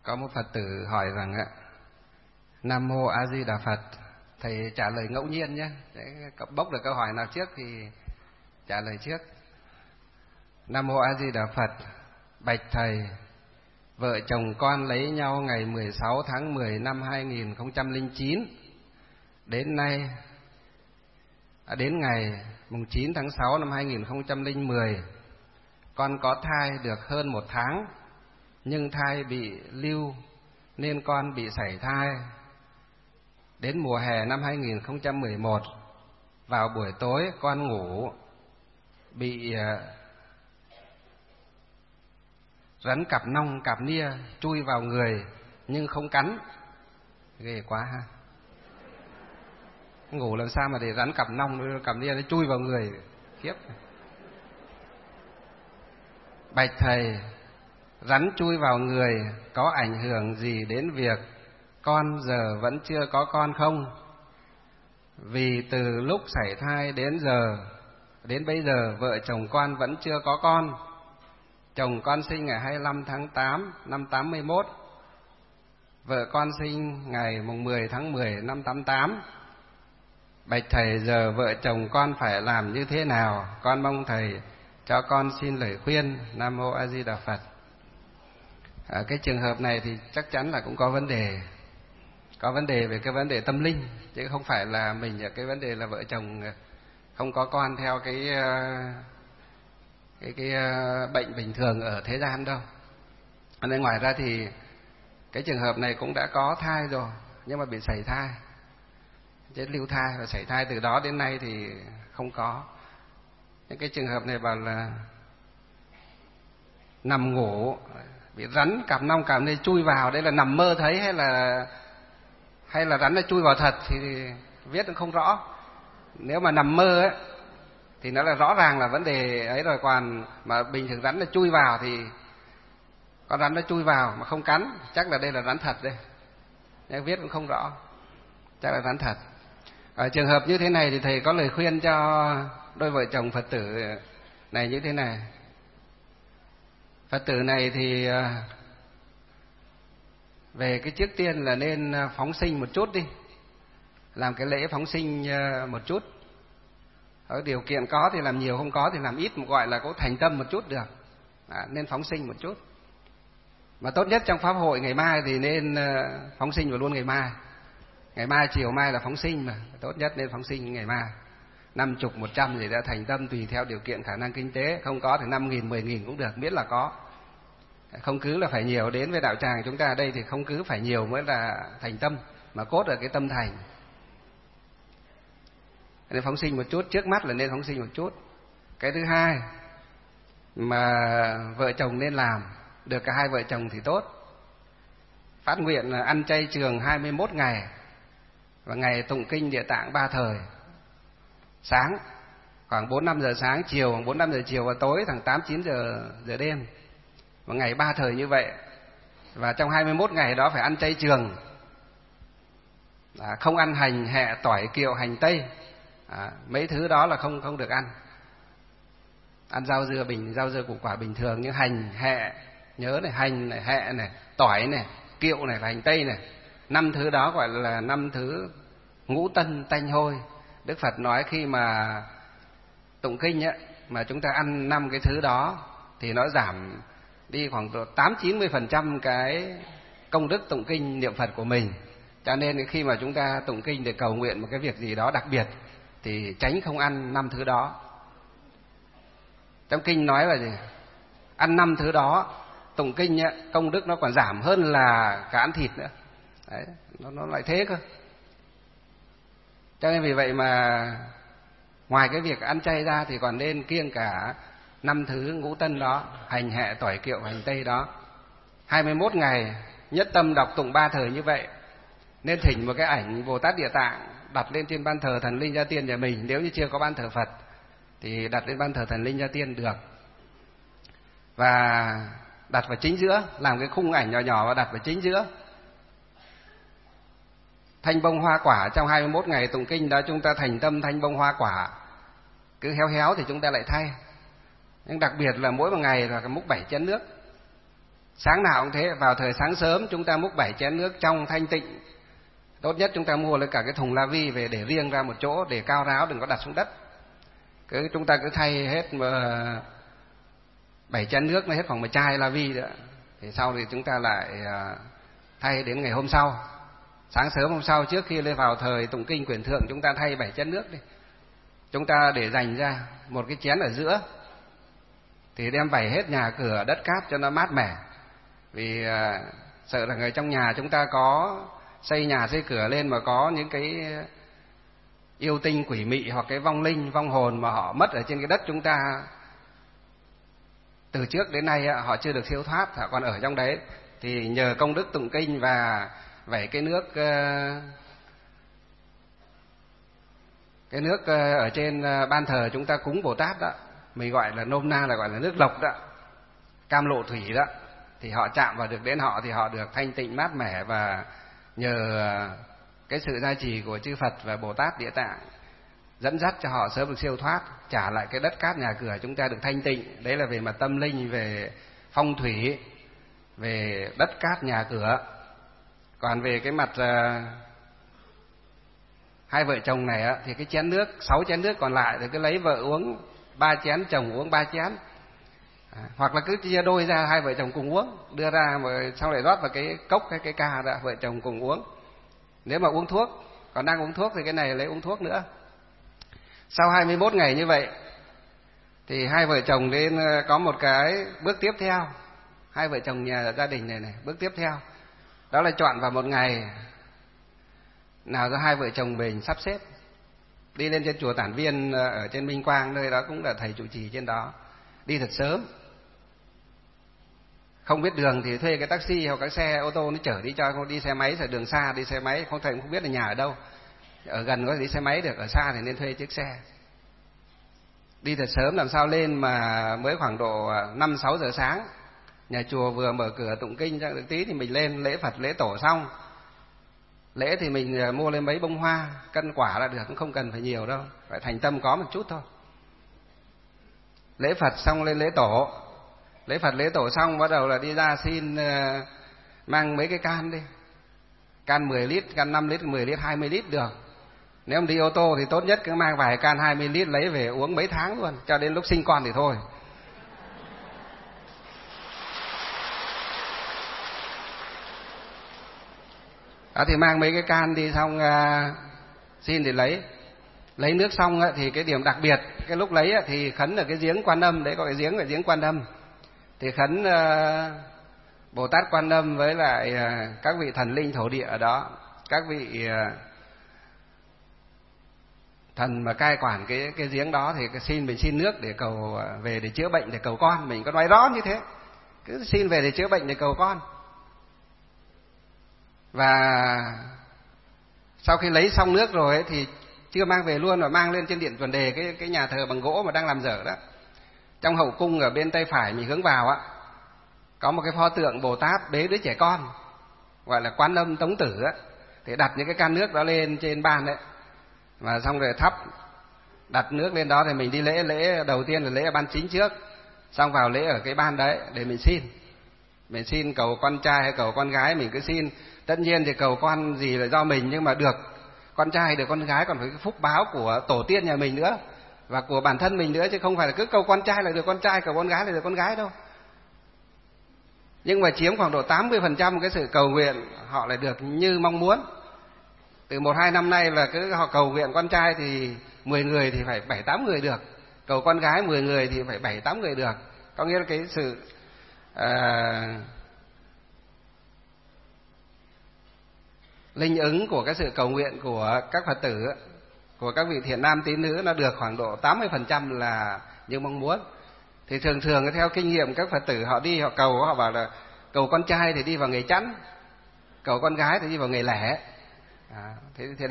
Có một Phật tử hỏi rằng ạ, Nam Mô A Di Đà Phật. Thầy trả lời ngẫu nhiên nhé, để bốc được câu hỏi nào trước thì trả lời trước. Nam Mô A Di Đà Phật. Bạch Thầy, vợ chồng con lấy nhau ngày 16 tháng 10 năm 2009. Đến nay, đến ngày 9 tháng 6 năm 2010, con có thai được hơn 1 tháng, nhưng thai bị lưu nên con bị sảy thai. Đến mùa hè năm 2011, vào buổi tối con ngủ bị rắn cặp nong cặp nia chui vào người nhưng không cắn. Ghê quá ha. Ngủ làm sao mà để rắn cặp nong cặp nia nó chui vào người, khiếp. Bạch Thầy, rắn chui vào người có ảnh hưởng gì đến việc con giờ vẫn chưa có con không? Vì từ lúc sảy thai đến bây giờ vợ chồng con vẫn chưa có con. Chồng con sinh ngày 25 tháng 8 năm 81, vợ con sinh ngày 10 tháng 10 năm 88. Bạch Thầy, giờ vợ chồng con phải làm như thế nào? Con mong Thầy cho con xin lời khuyên. Nam Mô A Di Đà Phật. Cái trường hợp này thì chắc chắn là cũng có vấn đề. Có vấn đề về cái vấn đề tâm linh, chứ không phải là mình cái vấn đề là vợ chồng không có con theo cái bệnh bình thường ở thế gian đâu. Nên ngoài ra thì cái trường hợp này cũng đã có thai rồi, nhưng mà bị sảy thai, chết lưu thai, và sảy thai từ đó đến nay thì không có. Những cái trường hợp này bảo là nằm ngủ bị rắn cặp nong cặp nia chui vào, đây là nằm mơ thấy hay là rắn nó chui vào thật thì viết cũng không rõ. Nếu mà nằm mơ ấy thì nó là rõ ràng là vấn đề ấy rồi, còn mà bình thường rắn nó chui vào thì con rắn nó chui vào mà không cắn, chắc là đây là rắn thật đây. Nhưng viết cũng không rõ, chắc là rắn thật. Ở trường hợp như thế này thì thầy có lời khuyên cho đôi vợ chồng Phật tử này như thế này. Phật tử này thì về cái trước tiên là nên phóng sinh một chút đi, làm cái lễ phóng sinh một chút. Ở điều kiện có thì làm nhiều, không có thì làm ít, gọi là có thành tâm một chút được. Nên phóng sinh một chút. Mà tốt nhất trong pháp hội ngày mai thì nên phóng sinh vào luôn ngày mai. Ngày mai, chiều mai là phóng sinh mà, tốt nhất nên phóng sinh ngày mai. 50, 100 gì đã thành tâm tùy theo điều kiện khả năng kinh tế. Không có thì 5.000, 10.000 cũng được, miễn là có. Không cứ là phải nhiều. Đến với đạo tràng chúng ta ở đây thì không cứ phải nhiều mới là thành tâm, mà cốt ở cái tâm thành. Nên phóng sinh một chút, trước mắt là nên phóng sinh một chút. Cái thứ hai mà vợ chồng nên làm, được cả hai vợ chồng thì tốt. Phát nguyện là ăn chay trường 21 ngày và ngày tụng kinh Địa Tạng 3 thời. Sáng khoảng 4-5 giờ sáng, chiều khoảng 4-5 giờ chiều, và tối khoảng 8-9 giờ đêm. Một ngày 3 thời như vậy. Và trong 21 ngày đó phải ăn chay trường, không ăn hành, hẹ, tỏi, kiệu, hành tây. Mấy thứ đó là không được ăn. Ăn rau dưa củ quả bình thường, như hành, hẹ, nhớ này, hành này, hẹ này, tỏi này, kiệu này, hành tây này. 5 thứ đó gọi là 5 thứ ngũ tân tanh hôi. Đức Phật nói khi mà tụng kinh ấy, mà chúng ta ăn 5 cái thứ đó thì nó giảm đi khoảng 8-90% cái công đức tụng kinh niệm Phật của mình. Cho nên khi mà chúng ta tụng kinh để cầu nguyện một cái việc gì đó đặc biệt thì tránh không ăn 5 thứ đó. Trong kinh nói là gì? Ăn 5 thứ đó, tụng kinh ấy, công đức nó còn giảm hơn là cả ăn thịt nữa. Đấy, nó lại thế cơ. Cho nên vì vậy mà ngoài cái việc ăn chay ra thì còn nên kiêng cả 5 thứ ngũ tân đó, hành, hẹ, tỏi, kiệu, hành tây đó. 21 ngày nhất tâm đọc tụng 3 thời như vậy. Nên thỉnh một cái ảnh Bồ Tát Địa Tạng đặt lên trên ban thờ thần linh gia tiên nhà mình. Nếu như chưa có ban thờ Phật thì đặt lên ban thờ thần linh gia tiên được. Và đặt vào chính giữa, làm cái khung ảnh nhỏ nhỏ và đặt vào chính giữa. Thanh bông hoa quả, trong 21 ngày tụng kinh đó chúng ta thành tâm thanh bông hoa quả. Cứ héo héo thì chúng ta lại thay. Nhưng đặc biệt là mỗi một ngày là múc 7 chén nước. Sáng nào cũng thế, vào thời sáng sớm chúng ta múc 7 chén nước trong thanh tịnh. Tốt nhất chúng ta mua lấy cả cái thùng la vi về để riêng ra một chỗ, để cao ráo, đừng có đặt xuống đất. Chúng ta cứ thay hết 7 chén nước nó hết khoảng 1 chai la vi nữa. Thì sau thì chúng ta lại thay đến ngày hôm sau. Sáng sớm hôm sau trước khi lên vào thời tụng kinh quyển thượng, chúng ta thay 7 chén nước đi. Chúng ta để dành ra một cái chén ở giữa, thì đem vẩy hết nhà cửa đất cát cho nó mát mẻ. Vì sợ là người trong nhà chúng ta có xây nhà xây cửa lên mà có những cái yêu tinh quỷ mị hoặc cái vong linh vong hồn mà họ mất ở trên cái đất chúng ta, từ trước đến nay họ chưa được siêu thoát, họ còn ở trong đấy, thì nhờ công đức tụng kinh và vẩy cái nước ở trên ban thờ chúng ta cúng Bồ Tát đó, mình gọi là nôm na là gọi là nước lộc đó, cam lộ thủy đó, thì họ chạm vào được đến họ thì họ được thanh tịnh mát mẻ, và nhờ cái sự gia trì của chư Phật và Bồ Tát Địa Tạng dẫn dắt cho họ sớm được siêu thoát, trả lại cái đất cát nhà cửa chúng ta được thanh tịnh. Đấy là về mặt tâm linh, về phong thủy, về đất cát nhà cửa. Còn về cái mặt hai vợ chồng này thì cái chén nước, 6 chén nước còn lại thì cứ lấy vợ uống 3 chén, chồng uống 3 chén, hoặc là cứ chia đôi ra, hai vợ chồng cùng uống, đưa ra mà xong lại rót vào cái cốc hay cái ca ra, vợ chồng cùng uống. Nếu mà uống thuốc, còn đang uống thuốc thì cái này lấy uống thuốc nữa. Sau 21 ngày như vậy thì hai vợ chồng nên có một cái bước tiếp theo. Hai vợ chồng nhà gia đình này bước tiếp theo đó là chọn vào một ngày nào do hai vợ chồng mình sắp xếp, đi lên trên chùa Tản Viên ở trên Minh Quang, nơi đó cũng là thầy trụ trì trên đó, đi thật sớm. Không biết đường thì thuê cái taxi hoặc cái xe ô tô nó chở đi cho, không đi xe máy, ở đường xa đi xe máy không, thầy cũng không biết là nhà ở đâu, ở gần có thể đi xe máy được, ở xa thì nên thuê chiếc xe. Đi thật sớm làm sao lên mà mới khoảng độ 5-6 giờ sáng, nhà chùa vừa mở cửa tụng kinh cho được tí thì mình lên lễ Phật lễ tổ xong. Lễ thì mình mua lên mấy bông hoa, cân quả là được, cũng không cần phải nhiều đâu, phải thành tâm có một chút thôi. Lễ Phật xong lên lễ tổ, lễ Phật lễ tổ xong bắt đầu là đi ra xin mang mấy cái can đi, can 10 lít, can 5 lít, 10 lít, 20 lít được. Nếu mà đi ô tô thì tốt nhất cứ mang vài can 20 lít lấy về uống mấy tháng luôn, cho đến lúc sinh con thì thôi. Đó thì mang mấy cái can đi xong xin thì lấy nước xong thì cái điểm đặc biệt cái lúc lấy thì khấn ở cái giếng Quan Âm, đấy có cái giếng là giếng Quan Âm, thì khấn Bồ Tát Quan Âm với lại các vị thần linh thổ địa ở đó, các vị thần mà cai quản cái giếng đó, thì mình xin nước để cầu về để chữa bệnh, để cầu con. Mình có nói rõ như thế, cứ xin về để chữa bệnh, để cầu con. Và sau khi lấy xong nước rồi ấy, thì chưa mang về luôn mà mang lên trên điện Chuẩn Đề, cái nhà thờ bằng gỗ mà đang làm dở đó. Trong hậu cung ở bên tay phải mình hướng vào có một cái pho tượng Bồ Tát bế đứa trẻ con, gọi là Quan Âm Tống Tử á. Thì đặt những cái can nước đó lên trên ban đấy, và xong rồi đặt nước lên đó, thì mình đi lễ đầu tiên là lễ ở ban chính trước, xong vào lễ ở cái ban đấy để mình xin cầu con trai hay cầu con gái mình cứ xin. Tất nhiên thì cầu con gì là do mình, nhưng mà được con trai được con gái còn phải cái phúc báo của tổ tiên nhà mình nữa và của bản thân mình nữa, chứ không phải là cứ cầu con trai là được con trai, cầu con gái là được con gái đâu. Nhưng mà chiếm khoảng độ 80% cái sự cầu nguyện họ lại được như mong muốn. Từ 1-2 năm nay là cứ họ cầu nguyện con trai thì 10 người thì phải 7-8 người được, cầu con gái 10 người thì phải 7-8 người được. Có nghĩa là cái sự linh ứng của cái sự cầu nguyện của các Phật tử, của các vị thiện nam tín nữ nó được khoảng độ 80% là như mong muốn. Thì thường theo kinh nghiệm các Phật tử họ đi họ cầu, họ bảo là cầu con trai thì đi vào ngày chẵn, cầu con gái thì đi vào ngày lẻ. Thế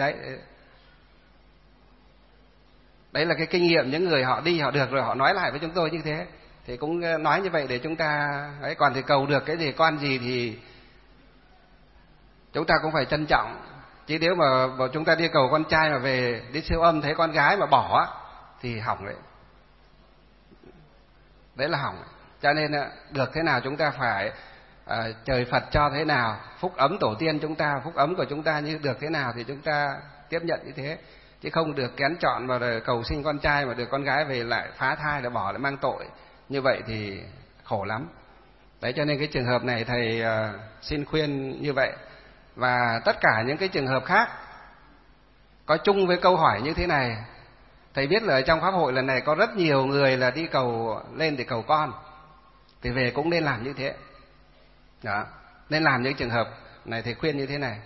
đấy là cái kinh nghiệm những người họ đi họ được rồi họ nói lại với chúng tôi như thế. Thì cũng nói như vậy để chúng ta đấy, còn thì cầu được cái gì con gì thì chúng ta cũng phải trân trọng. Chứ nếu mà chúng ta đi cầu con trai mà về đi siêu âm thấy con gái mà bỏ thì hỏng đấy. Đấy là hỏng. Cho nên được thế nào chúng ta phải trời Phật cho thế nào, phúc ấm tổ tiên chúng ta, phúc ấm của chúng ta như được thế nào thì chúng ta tiếp nhận như thế, chứ không được kén chọn vào rồi cầu sinh con trai mà được con gái về lại phá thai, lại bỏ, lại mang tội. Như vậy thì khổ lắm. Đấy, cho nên cái trường hợp này thầy xin khuyên như vậy. Và tất cả những cái trường hợp khác có chung với câu hỏi như thế này. Thầy biết là ở trong pháp hội lần này có rất nhiều người là đi cầu lên để cầu con, thì về cũng nên làm như thế. Đó, nên làm những trường hợp này thầy khuyên như thế này.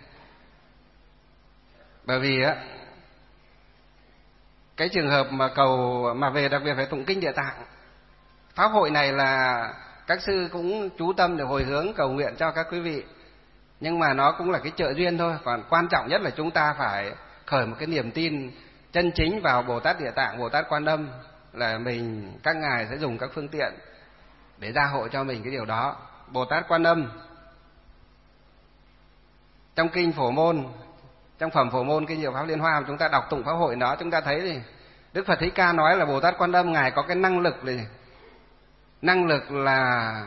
Bởi vì á, cái trường hợp mà cầu mà về đặc biệt phải tụng kinh Địa Tạng, pháp hội này là các sư cũng chú tâm để hồi hướng cầu nguyện cho các quý vị, nhưng mà nó cũng là cái trợ duyên thôi. Còn quan trọng nhất là chúng ta phải khởi một cái niềm tin chân chính vào Bồ Tát Địa Tạng, Bồ Tát Quan Âm, là mình, các ngài sẽ dùng các phương tiện để gia hộ cho mình cái điều đó. Bồ Tát Quan Âm trong kinh Phổ Môn, trong phẩm Phổ Môn kinh Diệu Pháp Liên Hoa, chúng ta đọc tụng pháp hội đó, chúng ta thấy thì Đức Phật Thích Ca nói là Bồ Tát Quan Âm ngài có cái năng lực này, năng lực là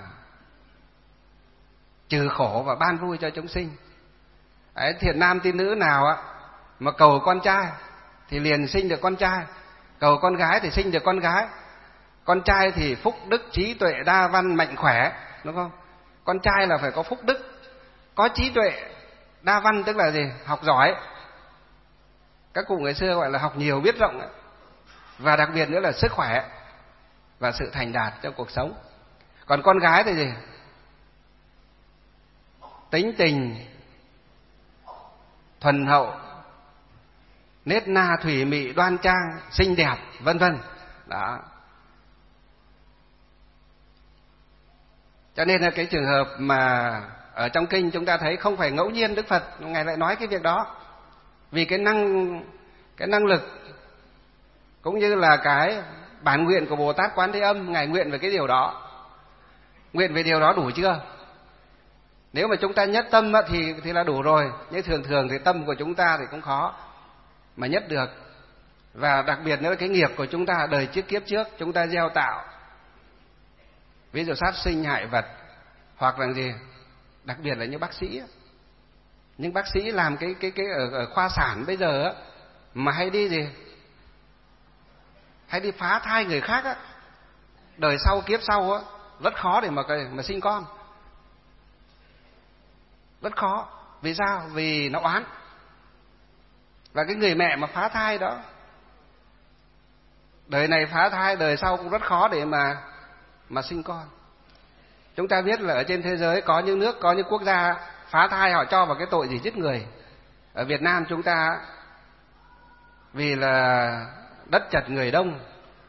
trừ khổ và ban vui cho chúng sinh. Đấy, thiện nam tín nữ nào á mà cầu con trai thì liền sinh được con trai, cầu con gái thì sinh được con gái. Con trai thì phúc đức trí tuệ đa văn mạnh khỏe, đúng không? Con trai là phải có phúc đức, có trí tuệ, đa văn tức là gì? Học giỏi. Các cụ ngày xưa gọi là học nhiều biết rộng, và đặc biệt nữa là sức khỏe và sự thành đạt trong cuộc sống. Còn con gái thì gì? Tính tình thuần hậu, nết na thủy mị đoan trang, xinh đẹp, vân vân. Đó. Cho nên là cái trường hợp mà ở trong kinh chúng ta thấy không phải ngẫu nhiên Đức Phật ngài lại nói cái việc đó, vì cái năng lực cũng như là cái bản nguyện của Bồ Tát Quán Thế Âm, ngài nguyện về cái điều đó. Nguyện về điều đó đủ chưa? Nếu mà chúng ta nhất tâm thì là đủ rồi, nhưng thường thì tâm của chúng ta thì cũng khó mà nhất được. Và đặc biệt nữa cái nghiệp của chúng ta đời trước kiếp trước chúng ta gieo tạo, ví dụ sát sinh hại vật, hoặc là gì, đặc biệt là những bác sĩ, những bác sĩ làm cái ở khoa sản bây giờ á, mà hay đi gì, hay đi phá thai người khác á, đời sau kiếp sau á rất khó để mà sinh con, rất khó. Vì sao? Vì nó oán. Và cái người mẹ mà phá thai đó, đời này phá thai, đời sau cũng rất khó để mà sinh con. Chúng ta biết là ở trên thế giới có những nước, có những quốc gia phá thai họ cho vào cái tội gì giết người. Ở Việt Nam chúng ta vì là đất chật người đông,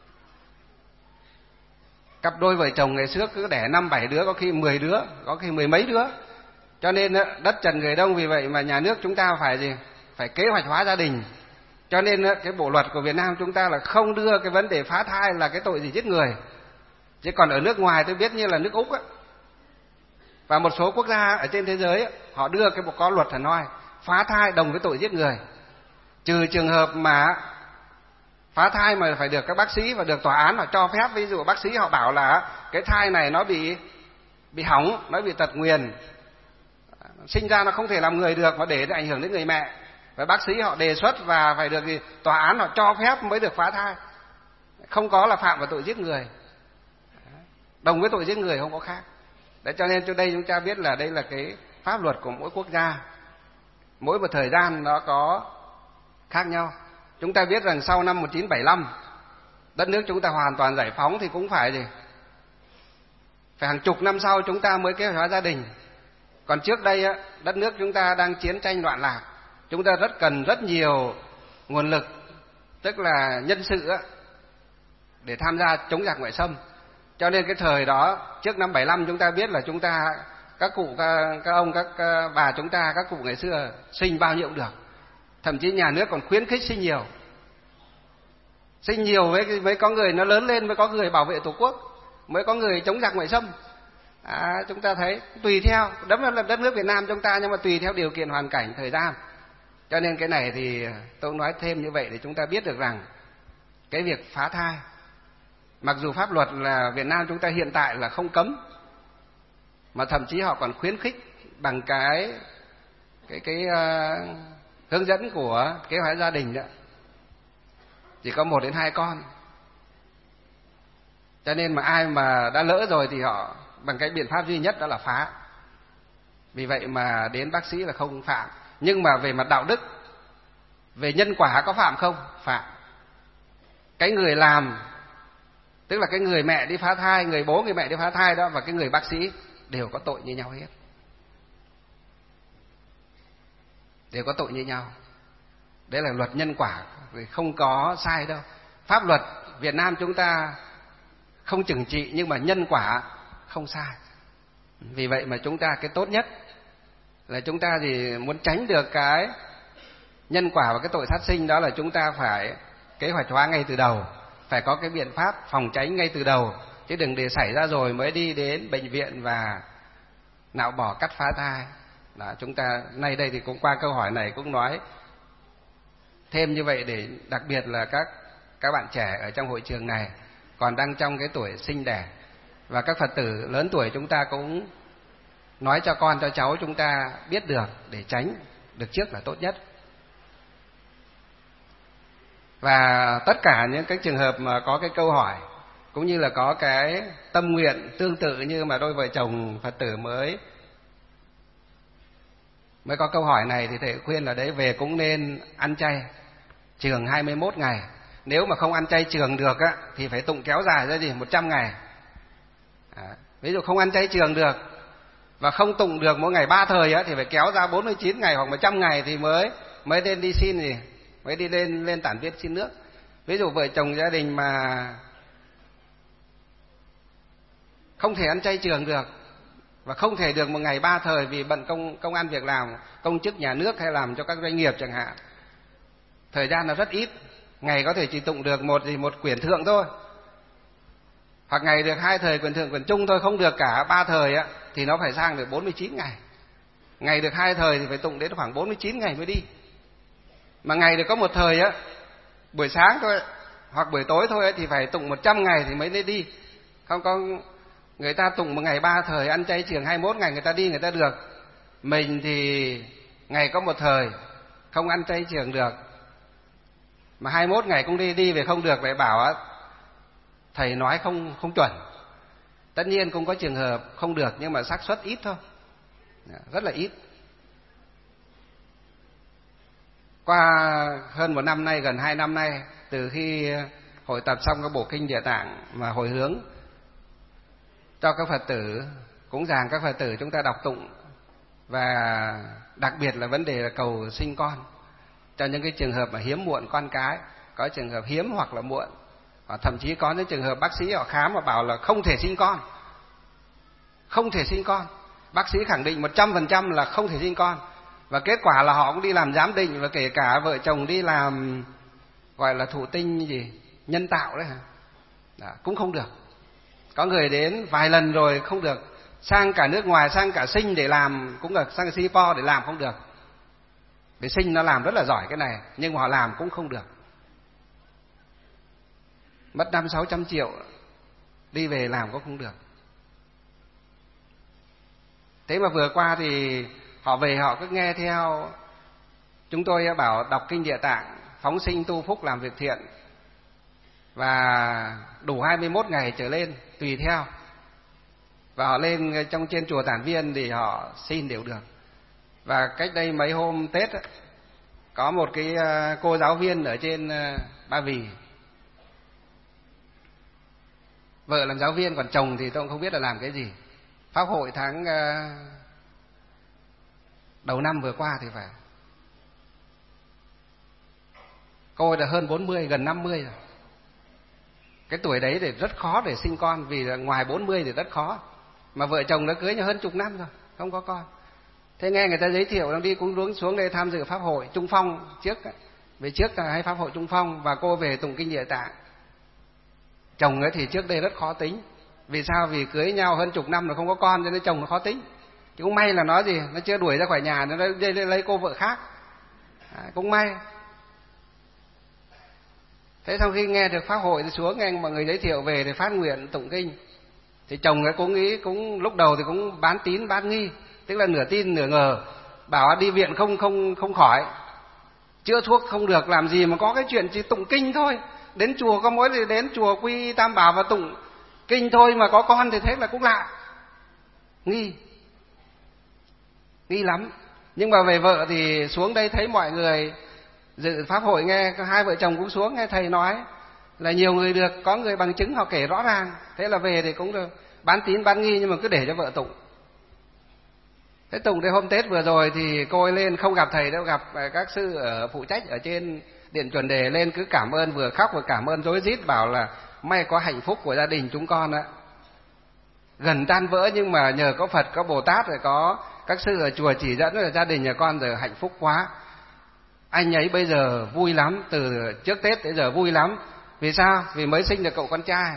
cặp đôi vợ chồng ngày trước cứ đẻ 5-7 đứa, có khi 10 đứa, có khi 10 mấy đứa. Cho nên đất chật người đông, vì vậy mà nhà nước chúng ta phải gì? Phải kế hoạch hóa gia đình. Cho nên cái bộ luật của Việt Nam chúng ta là không đưa cái vấn đề phá thai là cái tội gì giết người. Chứ còn ở nước ngoài tôi biết như là nước Úc á, và một số quốc gia ở trên thế giới á, họ đưa cái có luật hẳn hoi phá thai đồng với tội giết người. Trừ trường hợp mà phá thai mà phải được các bác sĩ và được tòa án họ cho phép. Ví dụ bác sĩ họ bảo là cái thai này nó bị hỏng, nó bị tật nguyền, sinh ra nó không thể làm người được, và để ảnh hưởng đến người mẹ, và bác sĩ họ đề xuất và phải được gì, tòa án họ cho phép mới được phá thai, không có là phạm vào tội giết người, đồng với tội giết người không có khác. Đấy, cho nên cho đây chúng ta biết là đây là cái pháp luật của mỗi quốc gia, mỗi một thời gian nó có khác nhau. Chúng ta biết rằng sau năm 1975 đất nước chúng ta hoàn toàn giải phóng thì cũng phải gì, phải hàng chục năm sau chúng ta mới kế hoạch hóa gia đình. Còn trước đây á, đất nước chúng ta đang chiến tranh loạn lạc, chúng ta cần rất nhiều nguồn lực, tức là nhân sự á, để tham gia chống giặc ngoại xâm. Cho nên cái thời đó trước năm 75 chúng ta biết là chúng ta, các cụ, các ông, các bà chúng ta, các cụ ngày xưa sinh bao nhiêu cũng được. Thậm chí nhà nước còn khuyến khích sinh nhiều. Sinh nhiều mới có người nó lớn lên, mới có người bảo vệ Tổ quốc, mới có người chống giặc ngoại xâm. Chúng ta thấy tùy theo, đó là đất nước Việt Nam chúng ta, nhưng mà tùy theo điều kiện hoàn cảnh thời gian. Cho nên cái này thì tôi nói thêm như vậy để chúng ta biết được rằng cái việc phá thai, mặc dù pháp luật là Việt Nam chúng ta hiện tại là không cấm, mà thậm chí họ còn khuyến khích bằng cái hướng dẫn của kế hoạch gia đình đó, chỉ có 1 đến 2 con. Cho nên mà ai mà đã lỡ rồi thì họ bằng cái biện pháp duy nhất đó là phá. Vì vậy mà đến bác sĩ là không phạm. Nhưng mà về mặt đạo đức, về nhân quả có phạm không? Phạm. Cái người làm, tức là cái người mẹ đi phá thai, người bố người mẹ đi phá thai đó, và cái người bác sĩ đều có tội như nhau hết. Đều có tội như nhau. Đấy là luật nhân quả, không có sai đâu. Pháp luật Việt Nam chúng ta không trừng trị, nhưng mà nhân quả không sai. Vì vậy mà chúng ta cái tốt nhất là chúng ta thì muốn tránh được cái nhân quả và cái tội sát sinh, đó là chúng ta phải kế hoạch hóa ngay từ đầu, phải có cái biện pháp phòng tránh ngay từ đầu, chứ đừng để xảy ra rồi mới đi đến bệnh viện và nạo bỏ cắt phá thai. Đó, chúng ta nay đây thì cũng qua câu hỏi này cũng nói thêm như vậy, để đặc biệt là các bạn trẻ ở trong hội trường này còn đang trong cái tuổi sinh đẻ, và các Phật tử lớn tuổi chúng ta cũng nói cho con cho cháu chúng ta biết được để tránh được trước là tốt nhất. Và tất cả những cái trường hợp mà có cái câu hỏi cũng như là có cái tâm nguyện tương tự như mà đôi vợ chồng Phật tử mới có câu hỏi này, thì thầy khuyên là đấy, về cũng nên ăn chay chường 21 ngày. Nếu mà không ăn chay chường được á thì phải tụng kéo dài ra 100 ngày. Ví dụ không ăn chay chường được và không tụng được mỗi ngày 3 thời á thì phải kéo ra 49 ngày hoặc 100 ngày thì mới nên đi xin gì, mới đi lên tản viên xin nước. Ví dụ vợ chồng gia đình mà không thể ăn chay chường được và không thể được một ngày 3 thời vì bận công ăn việc làm, công chức nhà nước hay làm cho các doanh nghiệp chẳng hạn, thời gian là rất ít, ngày có thể chỉ tụng được một quyển thượng thôi, hoặc ngày được 2 thời quyển thượng quyển trung thôi, không được cả 3 thời á thì nó phải sang được 49 ngày. Ngày được 2 thời thì phải tụng đến khoảng 49 ngày mới đi. Mà ngày được có 1 thời á, buổi sáng thôi hoặc buổi tối thôi ấy, thì phải tụng 100 ngày thì mới nên đi. Không có người ta tụng một ngày 3 thời, ăn chay chường 21 ngày người ta đi người ta được. Mình thì ngày có 1 thời, không ăn chay chường được, mà 21 ngày cũng đi về không được, vậy bảo á thầy nói không chuẩn. Tất nhiên cũng có trường hợp không được, nhưng mà xác suất ít thôi, rất là ít. Qua hơn 1 năm nay, gần 2 năm nay, từ khi hội tập xong cái bộ kinh Địa Tạng mà hồi hướng cho các Phật tử, cúng dường các Phật tử chúng ta đọc tụng, và đặc biệt là vấn đề là cầu sinh con cho những cái trường hợp mà hiếm muộn con cái, có trường hợp hiếm hoặc là muộn, thậm chí có những trường hợp bác sĩ họ khám và bảo là không thể sinh con, không thể sinh con, bác sĩ khẳng định 100% là không thể sinh con, và kết quả là họ cũng đi làm giám định, và kể cả vợ chồng đi làm gọi là thụ tinh nhân tạo đấy hả, cũng không được. Có người đến vài lần rồi không được, sang cả nước ngoài, sang cả Sinh để làm, cũng là sang Singapore để làm không được. Để Sinh nó làm rất là giỏi cái này, nhưng mà họ làm cũng không được, mất 500-600 triệu đi về làm cũng không được. Thế mà vừa qua thì họ về họ cứ nghe theo chúng tôi bảo đọc kinh Địa Tạng, phóng sinh tu phúc làm việc thiện, và đủ 21 ngày trở lên tùy theo, và họ lên trong trên chùa Tản Viên thì họ xin đều được. Và cách đây mấy hôm Tết ấy, có một cái cô giáo viên ở trên Ba Vì, vợ làm giáo viên còn chồng thì tôi cũng không biết là làm cái gì. Pháp hội tháng đầu năm vừa qua thì phải, cô ấy đã hơn 40, gần 50 rồi. Cái tuổi đấy thì rất khó để sinh con, vì là ngoài 40 thì rất khó, mà vợ chồng đã cưới nhau hơn chục năm rồi không có con. Thế nghe người ta giới thiệu, đang đi cũng xuống đây tham dự pháp hội Trung Phong trước, về trước là hay pháp hội Trung Phong, và cô về tụng kinh Địa Tạng. Chồng ấy thì trước đây rất khó tính, vì sao? Vì cưới nhau hơn chục năm rồi không có con, cho nên chồng nó khó tính. Chứ cũng may là nó nó chưa đuổi ra khỏi nhà, nó lấy cô vợ khác, cũng may. Thế sau khi nghe được pháp hội thì xuống nghe mọi người giới thiệu về thì phát nguyện tụng kinh, Thì chồng ấy cũng nghĩ, cũng lúc đầu thì cũng bán tín bán nghi, tức là nửa tin nửa ngờ, bảo đi viện không khỏi, chữa thuốc không được, làm gì mà có cái chuyện chỉ tụng kinh thôi, đến chùa có mỗi thì đến chùa quy tam bảo và tụng kinh thôi mà có con thì thế là cũng lạ, nghi lắm. Nhưng mà về vợ thì xuống đây thấy mọi người dự pháp hội, nghe hai vợ chồng cũng xuống nghe thầy nói là nhiều người được, có người bằng chứng họ kể rõ ràng, thế là về thì cũng được bán tín bán nghi, nhưng mà cứ để cho vợ tụng. Thế tụng đến hôm Tết vừa rồi thì cô ấy lên không gặp thầy đâu, gặp các sư ở phụ trách ở trên điện chuẩn đề, lên cứ cảm ơn, vừa khóc vừa cảm ơn rối rít, bảo là may có hạnh phúc của gia đình chúng con ạ, gần tan vỡ nhưng mà nhờ có Phật có Bồ Tát rồi có các sư ở chùa chỉ dẫn, là gia đình nhà con giờ hạnh phúc quá. Anh ấy bây giờ vui lắm, từ trước Tết tới giờ vui lắm. Vì sao? Vì mới sinh được cậu con trai.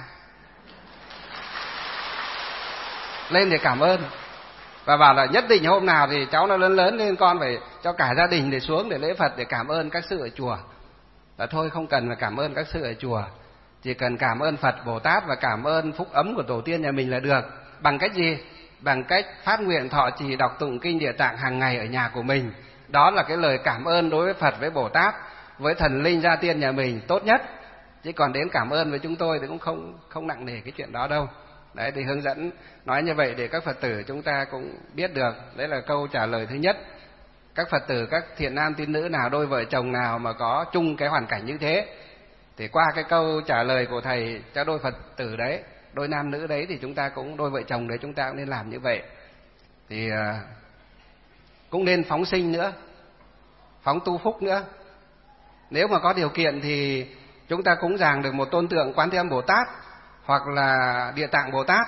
Lên để cảm ơn và bảo là nhất định hôm nào thì cháu nó lớn lên con phải cho cả gia đình để xuống để lễ Phật, để cảm ơn các sư ở chùa. Là thôi không cần phải cảm ơn các sư ở chùa, chỉ cần cảm ơn Phật Bồ Tát và cảm ơn phúc ấm của tổ tiên nhà mình là được. Bằng cách gì? Bằng cách phát nguyện thọ trì đọc tụng kinh Địa Tạng hàng ngày ở nhà của mình. Đó là cái lời cảm ơn đối với Phật, với Bồ Tát, với thần linh gia tiên nhà mình tốt nhất. Chứ còn đến cảm ơn với chúng tôi thì cũng không nặng nề cái chuyện đó đâu. Đấy, thì hướng dẫn nói như vậy để các Phật tử chúng ta cũng biết được. Đấy là câu trả lời thứ nhất. Các Phật tử, các thiện nam tín nữ nào, đôi vợ chồng nào mà có chung cái hoàn cảnh như thế, thì qua cái câu trả lời của thầy cho đôi Phật tử đấy, đôi nam nữ đấy, thì chúng ta cũng, đôi vợ chồng đấy chúng ta cũng nên làm như vậy. Thì cũng nên phóng sinh nữa, phóng tu phúc nữa. Nếu mà có điều kiện thì chúng ta cúng dường được một tôn tượng Quán Thế Âm Bồ Tát hoặc là Địa Tạng Bồ Tát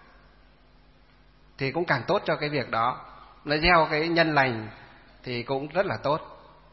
thì cũng càng tốt cho cái việc đó. Nó gieo cái nhân lành thì cũng rất là tốt.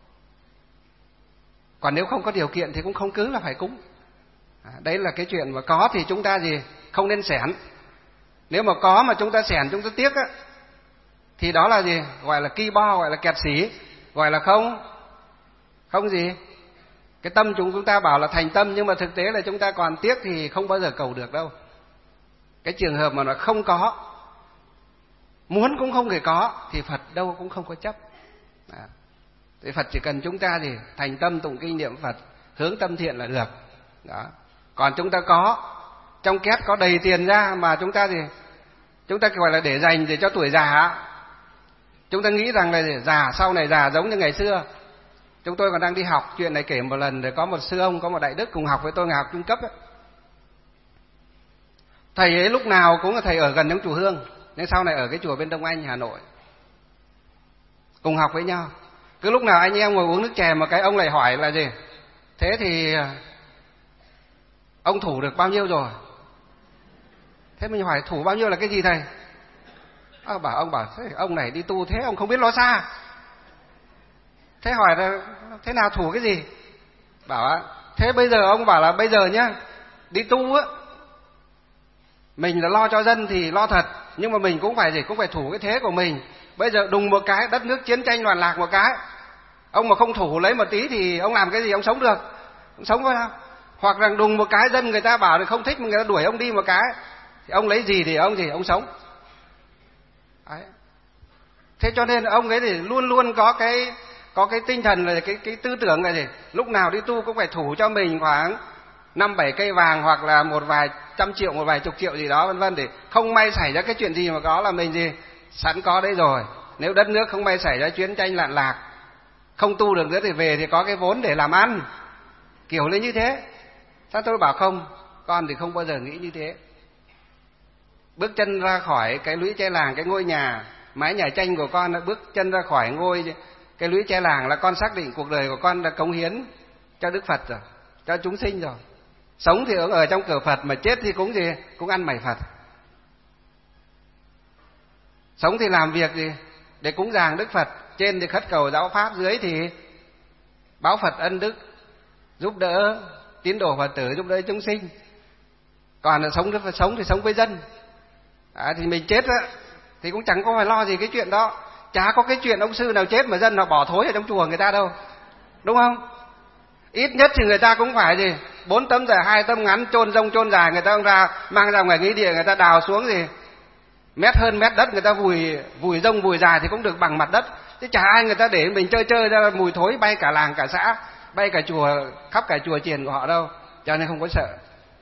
Còn nếu không có điều kiện thì cũng không cứ là phải cúng. Đấy là cái chuyện mà có thì chúng ta gì? Không nên xẻn. Nếu mà có mà chúng ta xẻn, chúng ta tiếc á, thì đó là gì? Gọi là ki bo, gọi là kẹt xỉ, gọi là không gì? Cái tâm chúng ta bảo là thành tâm, nhưng mà thực tế là chúng ta còn tiếc thì không bao giờ cầu được đâu. Cái trường hợp mà nó không có, muốn cũng không thể có, thì Phật đâu cũng không có chấp. Thì Phật chỉ cần chúng ta gì? Thành tâm tụng kinh niệm Phật, hướng tâm thiện là được. Đó. Còn chúng ta có, trong két có đầy tiền ra mà chúng ta gì? Chúng ta gọi là để dành để cho tuổi già. Chúng ta nghĩ rằng là già, sau này già giống như ngày xưa. Chúng tôi còn đang đi học, chuyện này kể một lần, để có một sư ông, có một đại đức cùng học với tôi ngày học trung cấp ấy. Thầy ấy lúc nào cũng là thầy ở gần trong chùa Hương, nhưng sau này ở cái chùa bên Đông Anh, Hà Nội. Cùng học với nhau. Cứ lúc nào anh em ngồi uống nước chè mà cái ông lại hỏi là gì? Thế thì ông thủ được bao nhiêu rồi? Thế mình hỏi thủ bao nhiêu là cái gì thầy? Ông bảo thế ông này đi tu thế ông không biết lo xa. Thế hỏi là thế nào thủ cái gì? Bảo thế bây giờ ông bảo là bây giờ nhá, đi tu á, mình là lo cho dân thì lo thật, nhưng mà mình cũng phải gì? Cũng phải thủ cái thế của mình. Bây giờ đùng một cái đất nước chiến tranh loạn lạc một cái, ông mà không thủ lấy một tí thì ông làm cái gì ông sống được? Ông sống có sao? Hoặc rằng đùng một cái dân người ta bảo là không thích mà người ta đuổi ông đi một cái, thì ông lấy gì thì ông sống. Đấy. Thế cho nên ông ấy thì luôn luôn có cái tinh thần là cái tư tưởng là gì? Lúc nào đi tu cũng phải thủ cho mình khoảng 5-7 cây vàng, hoặc là một vài trăm triệu, một vài chục triệu gì đó vân vân, để không may xảy ra cái chuyện gì mà có là mình gì sẵn có đấy rồi. Nếu đất nước không may xảy ra chiến tranh loạn lạc, không tu được nữa thì về thì có cái vốn để làm ăn, kiểu như thế. Sao tôi bảo không, con thì không bao giờ nghĩ như thế. Bước chân ra khỏi cái lũy tre làng, cái ngôi nhà mái nhà tranh của con, bước chân ra khỏi cái lũy tre làng là con xác định cuộc đời của con đã cống hiến cho Đức Phật rồi, cho chúng sinh rồi. Sống thì ở trong cửa Phật, mà chết thì cũng gì? Cũng ăn mày Phật. Sống thì làm việc gì? Để cúng dường Đức Phật, trên thì khất cầu giáo pháp, dưới thì báo Phật ân đức, giúp đỡ tín đồ Phật tử, giúp đỡ chúng sinh. Còn là sống thì sống với dân. Thì mình chết á thì cũng chẳng có phải lo gì cái chuyện đó. Chả có cái chuyện ông sư nào chết mà dân họ bỏ thối ở trong chùa người ta đâu, đúng không? Ít nhất thì người ta cũng phải gì 4 tấm dài 2 tấm ngắn, chôn rông chôn dài, người ta mang ra ngoài nghĩa địa, người ta đào xuống gì mét hơn mét đất, người ta vùi rông vùi dài thì cũng được bằng mặt đất. Chứ chả ai người ta để mình chơi ra mùi thối bay cả làng cả xã, bay cả chùa, khắp cả chùa chiền của họ đâu, cho nên không có sợ.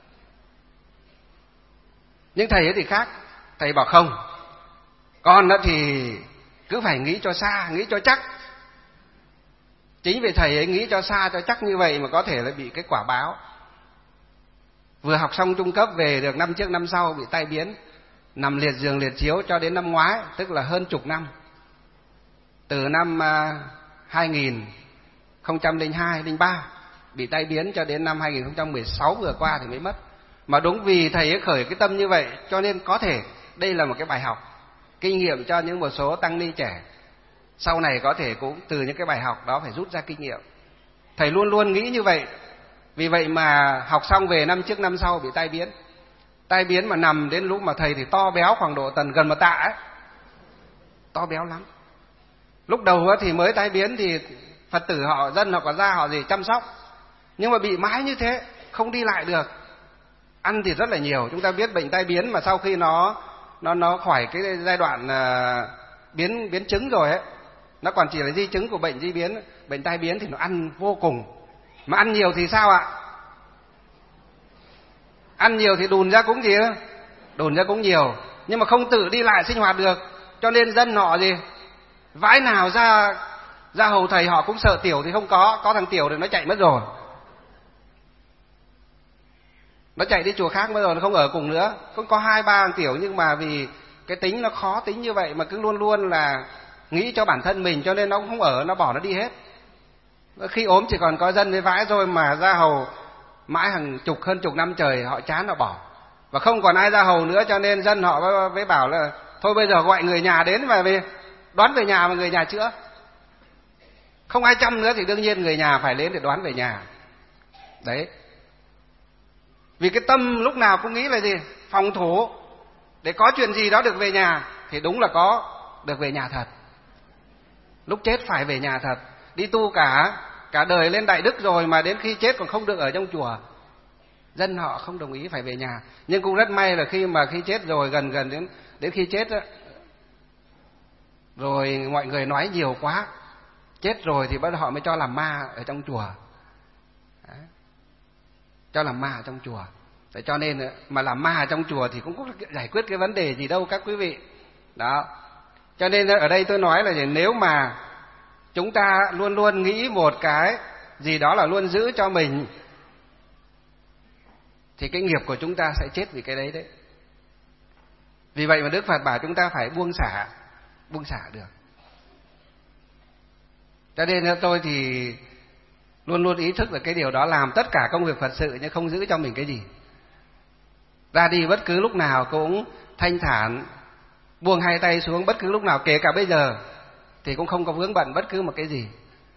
Nhưng thầy ấy thì khác, thầy bảo không, con đó thì cứ phải nghĩ cho xa, nghĩ cho chắc. Chính vì thầy ấy nghĩ cho xa cho chắc như vậy mà có thể là bị cái quả báo. Vừa học xong trung cấp về được năm trước năm sau bị tai biến, nằm liệt giường liệt chiếu cho đến năm ngoái, tức là hơn chục năm. Từ năm 2002, 03 bị tai biến cho đến năm 2016 vừa qua thì mới mất. Mà đúng vì thầy ấy khởi cái tâm như vậy, cho nên có thể đây là một cái bài học, kinh nghiệm cho những một số tăng ni trẻ. Sau này có thể cũng từ những cái bài học đó phải rút ra kinh nghiệm. Thầy luôn luôn nghĩ như vậy. Vì vậy mà học xong về năm trước năm sau bị tai biến. Tai biến mà nằm đến lúc mà thầy thì to béo khoảng độ tầm gần 1 tạ ấy. To béo lắm. Lúc đầu thì mới tai biến thì Phật tử họ, dân họ có ra họ gì chăm sóc. Nhưng mà bị mãi như thế, không đi lại được. Ăn thì rất là nhiều. Chúng ta biết bệnh tai biến mà sau khi nó khỏi cái giai đoạn biến chứng rồi ấy, nó còn chỉ là di chứng của bệnh di biến, bệnh tai biến thì nó ăn vô cùng. Mà ăn nhiều thì sao ạ? Ăn nhiều thì đùn ra cũng gì? Đùn ra cũng nhiều, nhưng mà không tự đi lại sinh hoạt được. Cho nên dân họ gì? Vãi nào ra hầu thầy họ cũng sợ tiểu thì không có thằng tiểu thì nó chạy mất rồi. Nó chạy đi chùa khác mất rồi, nó không ở cùng nữa. Cũng có 2-3 thằng tiểu, nhưng mà vì cái tính nó khó tính như vậy mà cứ luôn luôn là nghĩ cho bản thân mình, cho nên nó cũng không ở, nó bỏ nó đi hết. Khi ốm chỉ còn có dân với vãi thôi, mà ra hầu mãi hơn chục năm trời họ chán họ bỏ. Và không còn ai ra hầu nữa, cho nên dân họ mới bảo là thôi bây giờ gọi người nhà đến và đoán về nhà mà người nhà chữa. Không ai chăm nữa thì đương nhiên người nhà phải đến để đoán về nhà. Đấy. Vì cái tâm lúc nào cũng nghĩ là gì? Phòng thủ. Để có chuyện gì đó được về nhà thì đúng là có được về nhà thật. Lúc chết phải về nhà thật. Đi tu cả đời lên đại đức rồi mà đến khi chết còn không được ở trong chùa. Dân họ không đồng ý phải về nhà. Nhưng cũng rất may là khi chết rồi, gần đến khi chết đó, rồi mọi người nói nhiều quá, chết rồi thì bắt đầu họ mới cho làm ma ở trong chùa. Đấy. Cho làm ma ở trong chùa. Thế cho nên mà làm ma ở trong chùa thì cũng có giải quyết cái vấn đề gì đâu các quý vị. Đó. Cho nên ở đây tôi nói là nếu mà chúng ta luôn luôn nghĩ một cái gì đó là luôn giữ cho mình, thì cái nghiệp của chúng ta sẽ chết vì cái đấy. Vì vậy mà Đức Phật bảo chúng ta phải buông xả được. Cho nên tôi thì luôn luôn ý thức là cái điều đó, làm tất cả công việc Phật sự nhưng không giữ cho mình cái gì. Ra đi bất cứ lúc nào cũng thanh thản, buông hai tay xuống bất cứ lúc nào, kể cả bây giờ thì cũng không có vướng bận bất cứ một cái gì.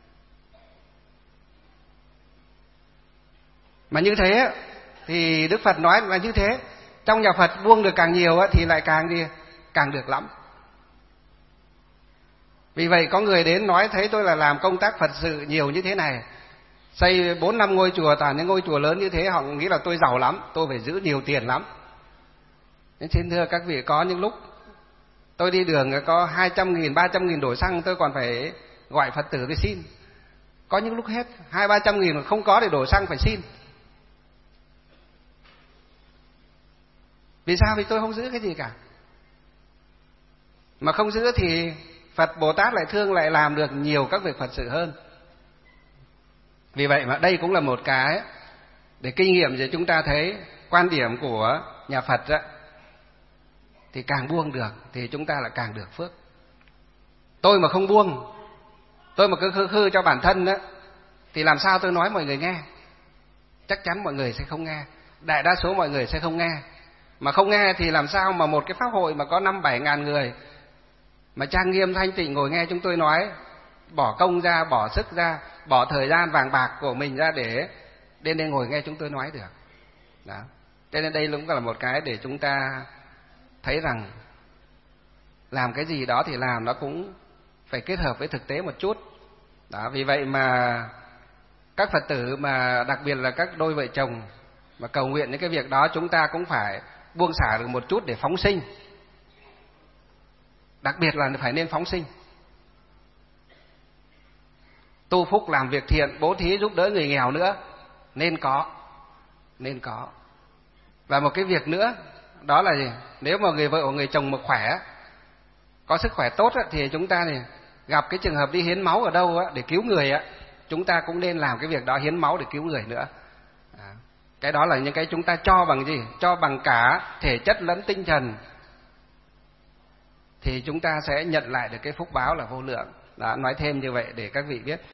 Mà như thế thì Đức Phật nói là như thế. Trong nhà Phật buông được càng nhiều thì lại càng được lắm. Vì vậy có người đến nói thấy tôi là làm công tác Phật sự nhiều như thế này, xây 4-5 ngôi chùa, toàn những ngôi chùa lớn như thế, họ nghĩ là tôi giàu lắm, tôi phải giữ nhiều tiền lắm. Nên xin thưa các vị, có những lúc tôi đi đường có 200.000, 300.000 đổ xăng, tôi còn phải gọi Phật tử tôi xin. Có những lúc hết 200-300.000 không có để đổ xăng phải xin. Vì sao? Vì tôi không giữ cái gì cả. Mà không giữ thì Phật Bồ Tát lại thương, lại làm được nhiều các việc Phật sự hơn. Vì vậy mà đây cũng là một cái để kinh nghiệm để chúng ta thấy quan điểm của nhà Phật đó, thì càng buông được thì chúng ta lại càng được phước. Tôi mà không buông, tôi mà cứ khư cho bản thân đó, thì làm sao tôi nói mọi người nghe? Chắc chắn mọi người sẽ không nghe. Đại đa số mọi người sẽ không nghe. Mà không nghe thì làm sao mà một cái pháp hội mà có 5-7 ngàn người mà trang nghiêm thanh tịnh ngồi nghe chúng tôi nói, bỏ công ra, bỏ sức ra, bỏ thời gian vàng bạc của mình ra để đến đây ngồi nghe chúng tôi nói được. Đó. Cho nên đây cũng là một cái để chúng ta thấy rằng làm cái gì đó thì làm nó cũng phải kết hợp với thực tế một chút. Đó, vì vậy mà các Phật tử mà đặc biệt là các đôi vợ chồng mà cầu nguyện những cái việc đó, chúng ta cũng phải buông xả được một chút để phóng sinh. Đặc biệt là phải nên phóng sinh. Tu phúc, làm việc thiện, bố thí giúp đỡ người nghèo nữa, nên có. Và một cái việc nữa, đó là gì? Nếu mà người vợ hoặc người chồng mà khỏe, có sức khỏe tốt thì chúng ta thì gặp cái trường hợp đi hiến máu ở đâu để cứu người, chúng ta cũng nên làm cái việc đó, hiến máu để cứu người nữa. Cái đó là những cái chúng ta cho bằng gì? Cho bằng cả thể chất lẫn tinh thần, thì chúng ta sẽ nhận lại được cái phúc báo là vô lượng. Đó, nói thêm như vậy để các vị biết.